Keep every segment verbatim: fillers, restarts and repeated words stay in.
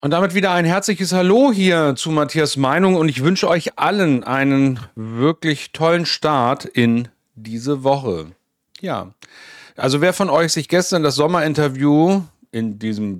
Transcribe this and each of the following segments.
Und damit wieder ein herzliches Hallo hier zu Matthias Meinung und ich wünsche euch allen einen wirklich tollen Start in diese Woche. Ja, also wer von euch sich gestern das Sommerinterview in diesem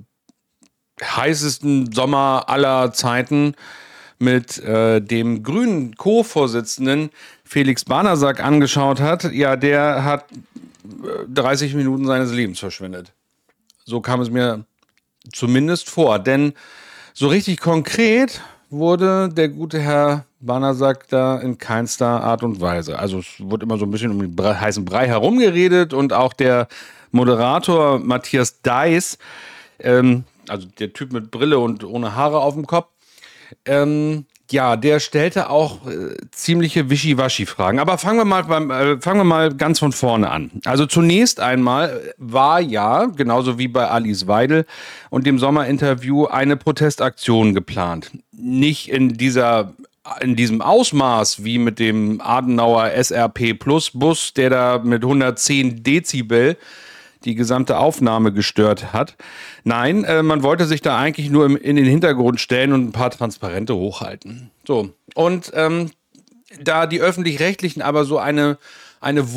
heißesten Sommer aller Zeiten mit äh, dem grünen Co-Vorsitzenden Felix Banasak angeschaut hat, ja, der hat dreißig Minuten seines Lebens verschwendet. So kam es mir zumindest vor, denn so richtig konkret wurde der gute Herr Banasak da in keinster Art und Weise. Also es wurde immer so ein bisschen um den Brei, heißen Brei herumgeredet und auch der Moderator Matthias Deiß, ähm, also der Typ mit Brille und ohne Haare auf dem Kopf, ähm, ja, der stellte auch äh, ziemliche Wischiwaschi-Fragen. Aber fangen wir mal beim, äh, fangen wir mal ganz von vorne an. Also zunächst einmal war ja, genauso wie bei Alice Weidel und dem Sommerinterview, eine Protestaktion geplant. Nicht in dieser, in diesem Ausmaß wie mit dem Adenauer S R P Plus Bus, der da mit hundertzehn Dezibel die gesamte Aufnahme gestört hat. Nein, äh, man wollte sich da eigentlich nur im, in den Hintergrund stellen und ein paar Transparente hochhalten. So, und ähm, da die Öffentlich-Rechtlichen aber so eine, eine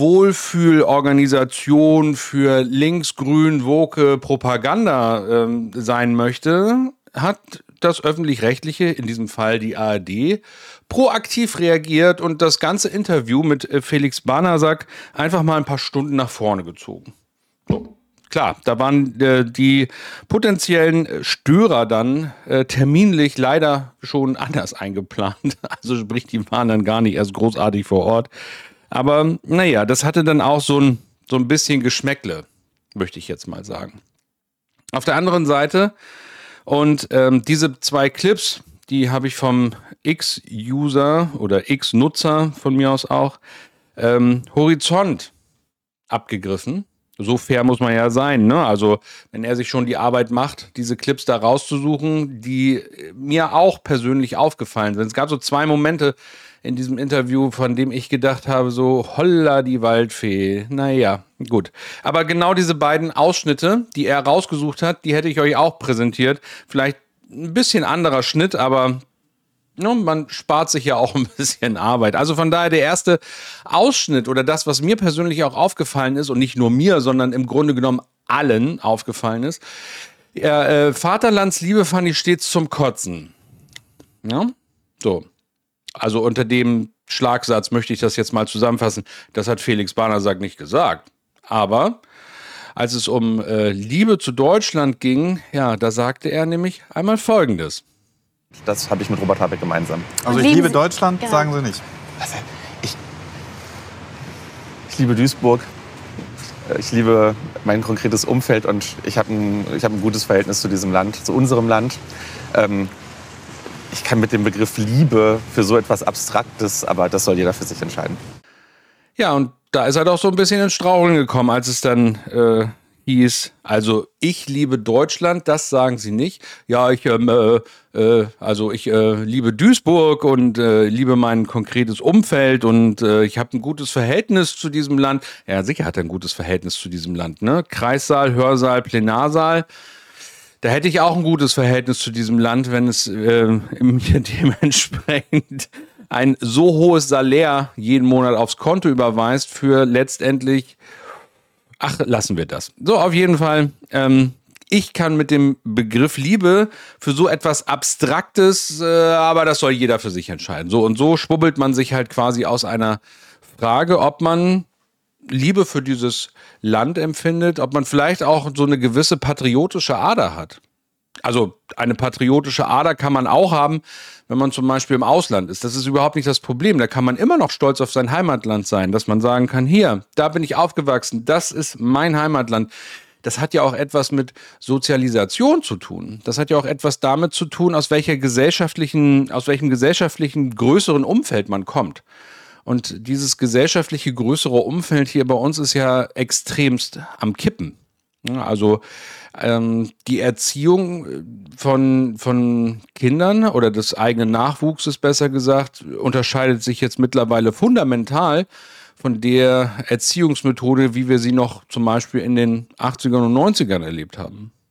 Wohlfühlorganisation für links-grün woke Propaganda ähm, sein möchte, hat das Öffentlich-Rechtliche, in diesem Fall die A R D, proaktiv reagiert und das ganze Interview mit äh, Felix Banasak einfach mal ein paar Stunden nach vorne gezogen. So. Klar, da waren äh, die potenziellen Störer dann äh, terminlich leider schon anders eingeplant. Also sprich, die waren dann gar nicht erst großartig vor Ort. Aber naja, das hatte dann auch so ein, so ein bisschen Geschmäckle, möchte ich jetzt mal sagen. Auf der anderen Seite, und ähm, diese zwei Clips, die habe ich vom X-User oder X-Nutzer von mir aus auch, ähm, Horizont abgegriffen. So fair muss man ja sein, ne? Also, wenn er sich schon die Arbeit macht, diese Clips da rauszusuchen, die mir auch persönlich aufgefallen sind. Es gab so zwei Momente in diesem Interview, von dem ich gedacht habe, so, holla die Waldfee. Naja, gut. Aber genau diese beiden Ausschnitte, die er rausgesucht hat, die hätte ich euch auch präsentiert. Vielleicht ein bisschen anderer Schnitt, aber no, man spart sich ja auch ein bisschen Arbeit. Also von daher der erste Ausschnitt oder das, was mir persönlich auch aufgefallen ist und nicht nur mir, sondern im Grunde genommen allen aufgefallen ist. Ja, äh, Vaterlandsliebe fand ich stets zum Kotzen. Ja, so. Also unter dem Schlagsatz möchte ich das jetzt mal zusammenfassen. Das hat Felix Banasak nicht gesagt. Aber als es um äh, Liebe zu Deutschland ging, ja, da sagte er nämlich einmal Folgendes. Das habe ich mit Robert Habeck gemeinsam. Also ich Lieben liebe Sie- Deutschland, Genau. sagen Sie nicht. Also ich, ich liebe Duisburg. Ich liebe mein konkretes Umfeld und ich habe ein, ich hab ein gutes Verhältnis zu diesem Land, zu unserem Land. Ähm, ich kann mit dem Begriff Liebe für so etwas Abstraktes, aber das soll jeder für sich entscheiden. Ja, und da ist er doch so ein bisschen ins Straucheln gekommen, als es dann äh, hieß, also ich liebe Deutschland, das sagen sie nicht. Ja, ich, ähm, äh, äh, also ich äh, liebe Duisburg und äh, liebe mein konkretes Umfeld und äh, ich habe ein gutes Verhältnis zu diesem Land. Ja, sicher hat er ein gutes Verhältnis zu diesem Land, ne? Kreissaal, Hörsaal, Plenarsaal. Da hätte ich auch ein gutes Verhältnis zu diesem Land, wenn es äh, mir dementsprechend ein so hohes Salär jeden Monat aufs Konto überweist für letztendlich, ach, lassen wir das. So, auf jeden Fall, ähm, ich kann mit dem Begriff Liebe für so etwas Abstraktes, äh, aber das soll jeder für sich entscheiden. So und so schwubbelt man sich halt quasi aus einer Frage, ob man Liebe für dieses Land empfindet, ob man vielleicht auch so eine gewisse patriotische Ader hat. Also eine patriotische Ader kann man auch haben, wenn man zum Beispiel im Ausland ist. Das ist überhaupt nicht das Problem. Da kann man immer noch stolz auf sein Heimatland sein, dass man sagen kann, hier, da bin ich aufgewachsen, das ist mein Heimatland. Das hat ja auch etwas mit Sozialisation zu tun. Das hat ja auch etwas damit zu tun, aus welcher gesellschaftlichen, aus welchem gesellschaftlichen größeren Umfeld man kommt. Und dieses gesellschaftliche größere Umfeld hier bei uns ist ja extremst am Kippen. Ja, also ähm, die Erziehung von, von Kindern oder des eigenen Nachwuchses, besser gesagt, unterscheidet sich jetzt mittlerweile fundamental von der Erziehungsmethode, wie wir sie noch zum Beispiel in den achtzigern und neunzigern erlebt haben.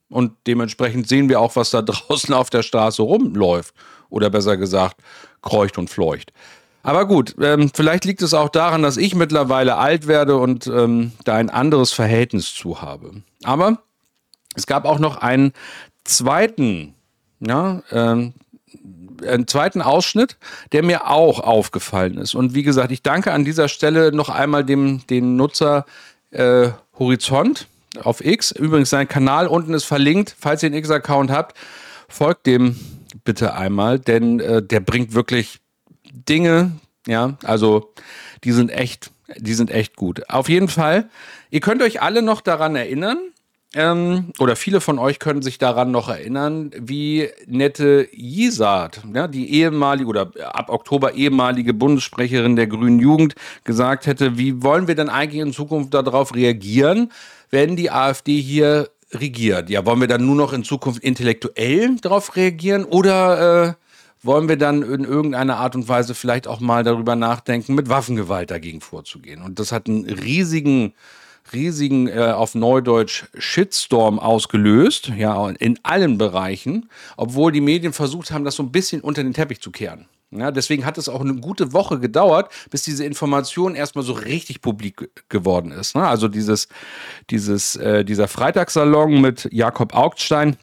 Und dementsprechend sehen wir auch, was da draußen auf der Straße rumläuft. Oder besser gesagt, kreucht und fleucht. Aber gut, ähm, vielleicht liegt es auch daran, dass ich mittlerweile alt werde und ähm, da ein anderes Verhältnis zu habe. Aber es gab auch noch einen zweiten, ja, ähm, einen zweiten Ausschnitt, der mir auch aufgefallen ist. Und wie gesagt, ich danke an dieser Stelle noch einmal dem den Nutzer äh, Horizont auf X. Übrigens, sein Kanal unten ist verlinkt. Falls ihr einen X-Account habt, folgt dem bitte einmal, denn äh, der bringt wirklich Dinge, ja, also die sind echt, die sind echt gut. Auf jeden Fall, ihr könnt euch alle noch daran erinnern, ähm, oder viele von euch können sich daran noch erinnern, wie Nette Gisart, ja, die ehemalige oder ab Oktober ehemalige Bundessprecherin der Grünen Jugend, gesagt hätte, wie wollen wir denn eigentlich in Zukunft darauf reagieren, wenn die AfD hier regiert? Ja, wollen wir dann nur noch in Zukunft intellektuell darauf reagieren oder äh, wollen wir dann in irgendeiner Art und Weise vielleicht auch mal darüber nachdenken, mit Waffengewalt dagegen vorzugehen? Und das hat einen riesigen, riesigen, äh, auf Neudeutsch, Shitstorm ausgelöst, ja, in allen Bereichen, obwohl die Medien versucht haben, das so ein bisschen unter den Teppich zu kehren. Ja, deswegen hat es auch eine gute Woche gedauert, bis diese Information erstmal so richtig publik geworden ist. Ne? Also dieses, dieses, äh, dieser Freitagssalon mit Jakob Augstein,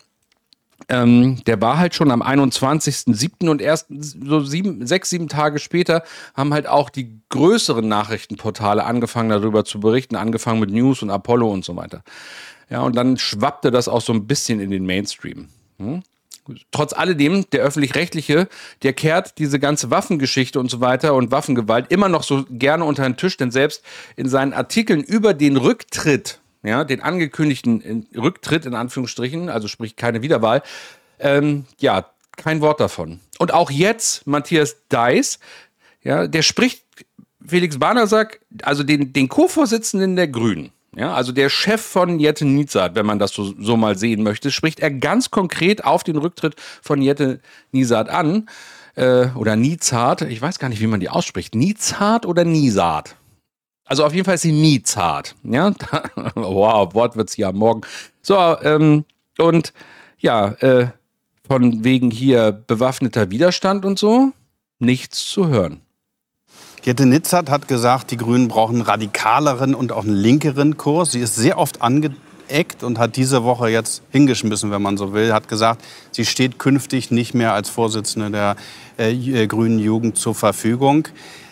Ähm, der war halt schon am einundzwanzigsten siebten und erst so sieben, sechs, sieben Tage später haben halt auch die größeren Nachrichtenportale angefangen darüber zu berichten, angefangen mit News und Apollo und so weiter. Ja, und dann schwappte das auch so ein bisschen in den Mainstream. Hm? Trotz alledem, der Öffentlich-Rechtliche, der kehrt diese ganze Waffengeschichte und so weiter und Waffengewalt immer noch so gerne unter den Tisch, denn selbst in seinen Artikeln über den Rücktritt, ja, den angekündigten Rücktritt in Anführungsstrichen, also sprich keine Wiederwahl, ähm, ja, kein Wort davon. Und auch jetzt Matthias Deiß, ja, der spricht Felix Banasak, also den, den Co-Vorsitzenden der Grünen, ja, also der Chef von Jette Niezard, wenn man das so, so mal sehen möchte, spricht er ganz konkret auf den Rücktritt von Jette Niezard an, äh, oder Niezard, ich weiß gar nicht, wie man die ausspricht, Niezard oder Niezard? Also auf jeden Fall ist sie nie zart. Ja? Wow, Wortwitz hier am Morgen. So, ähm, und ja, äh, von wegen hier bewaffneter Widerstand und so, nichts zu hören. Jette Niezard hat gesagt, die Grünen brauchen einen radikaleren und auch einen linkeren Kurs. Sie ist sehr oft angeeckt und hat diese Woche jetzt hingeschmissen, wenn man so will. Hat gesagt, sie steht künftig nicht mehr als Vorsitzende der äh, Grünen Jugend zur Verfügung.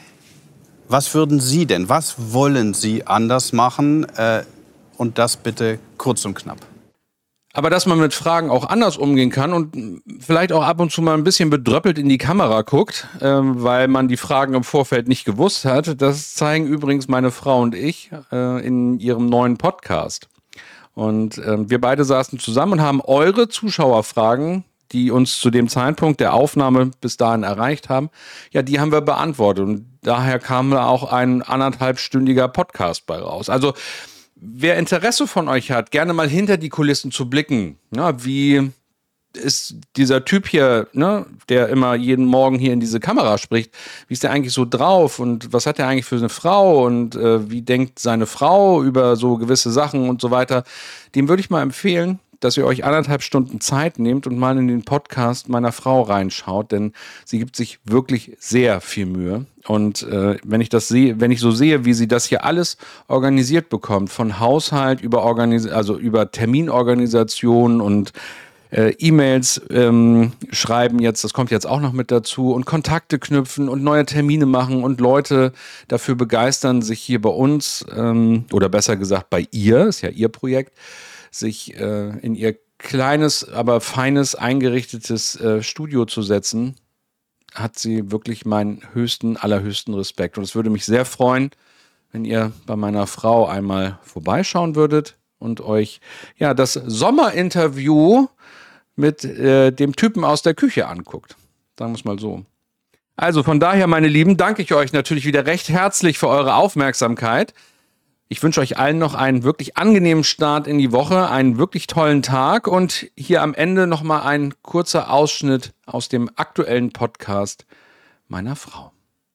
Was würden Sie denn, was wollen Sie anders machen? Äh, und das bitte kurz und knapp. Aber dass man mit Fragen auch anders umgehen kann und vielleicht auch ab und zu mal ein bisschen bedröppelt in die Kamera guckt, ähm, weil man die Fragen im Vorfeld nicht gewusst hat, das zeigen übrigens meine Frau und ich äh, in ihrem neuen Podcast. Und äh, wir beide saßen zusammen und haben eure Zuschauerfragen, die uns zu dem Zeitpunkt der Aufnahme bis dahin erreicht haben, ja, die haben wir beantwortet. Und daher kam da auch ein anderthalbstündiger Podcast bei raus. Also, wer Interesse von euch hat, gerne mal hinter die Kulissen zu blicken, na, wie ist dieser Typ hier, ne, der immer jeden Morgen hier in diese Kamera spricht, wie ist der eigentlich so drauf und was hat er eigentlich für eine Frau und äh, wie denkt seine Frau über so gewisse Sachen und so weiter, dem würde ich mal empfehlen, dass ihr euch anderthalb Stunden Zeit nehmt und mal in den Podcast meiner Frau reinschaut, denn sie gibt sich wirklich sehr viel Mühe. Und äh, wenn ich das sehe, wenn ich so sehe, wie sie das hier alles organisiert bekommt, von Haushalt über Organis- also über Terminorganisation und äh, E-Mails ähm, schreiben jetzt, das kommt jetzt auch noch mit dazu, und Kontakte knüpfen und neue Termine machen und Leute dafür begeistern, sich hier bei uns ähm, oder besser gesagt bei ihr, ist ja ihr Projekt, sich äh, in ihr kleines, aber feines, eingerichtetes äh, Studio zu setzen, hat sie wirklich meinen höchsten, allerhöchsten Respekt. Und es würde mich sehr freuen, wenn ihr bei meiner Frau einmal vorbeischauen würdet und euch ja das Sommerinterview mit äh, dem Typen aus der Küche anguckt. Sagen wir es mal so. Also von daher, meine Lieben, danke ich euch natürlich wieder recht herzlich für eure Aufmerksamkeit. Ich wünsche euch allen noch einen wirklich angenehmen Start in die Woche, einen wirklich tollen Tag und hier am Ende nochmal ein kurzer Ausschnitt aus dem aktuellen Podcast meiner Frau.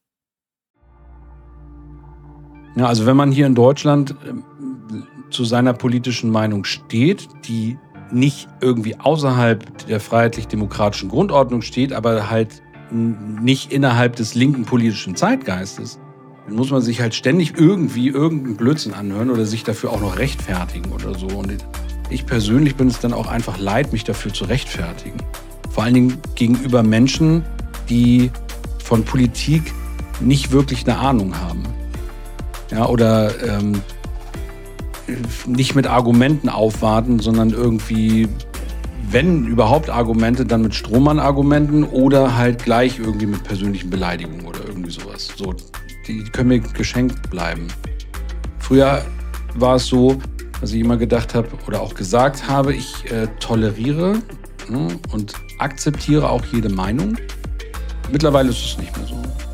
Ja, also wenn man hier in Deutschland äh, zu seiner politischen Meinung steht, die nicht irgendwie außerhalb der freiheitlich-demokratischen Grundordnung steht, aber halt nicht innerhalb des linken politischen Zeitgeistes, dann muss man sich halt ständig irgendwie irgendeinen Blödsinn anhören oder sich dafür auch noch rechtfertigen oder so. Und ich persönlich bin es dann auch einfach leid, mich dafür zu rechtfertigen. Vor allen Dingen gegenüber Menschen, die von Politik nicht wirklich eine Ahnung haben. Ja, oder ähm, nicht mit Argumenten aufwarten, sondern irgendwie, wenn überhaupt Argumente, dann mit Strohmann-Argumenten oder halt gleich irgendwie mit persönlichen Beleidigungen oder irgendwie sowas. So, die können mir geschenkt bleiben. Früher war es so, dass ich immer gedacht habe oder auch gesagt habe, ich äh, toleriere, ne, und akzeptiere auch jede Meinung. Mittlerweile ist es nicht mehr so.